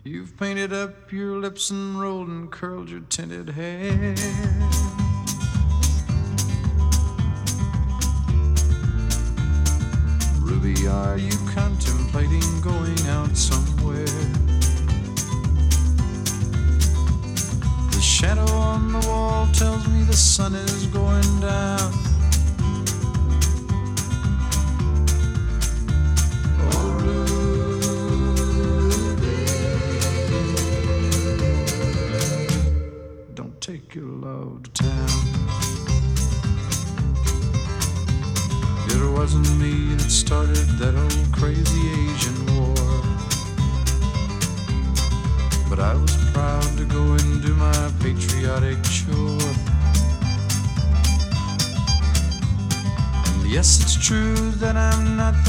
You've painted up your lips and rolled and curled your tinted hair. Ruby, are you contemplating going out somewhere? The shadow on the wall tells me the sun is going down. Oh, Ruby, don't take your love to town. It wasn't me that started that old crazy Asian war, but I was proud to go and do my patriotic chore. And yes, it's true that I'm not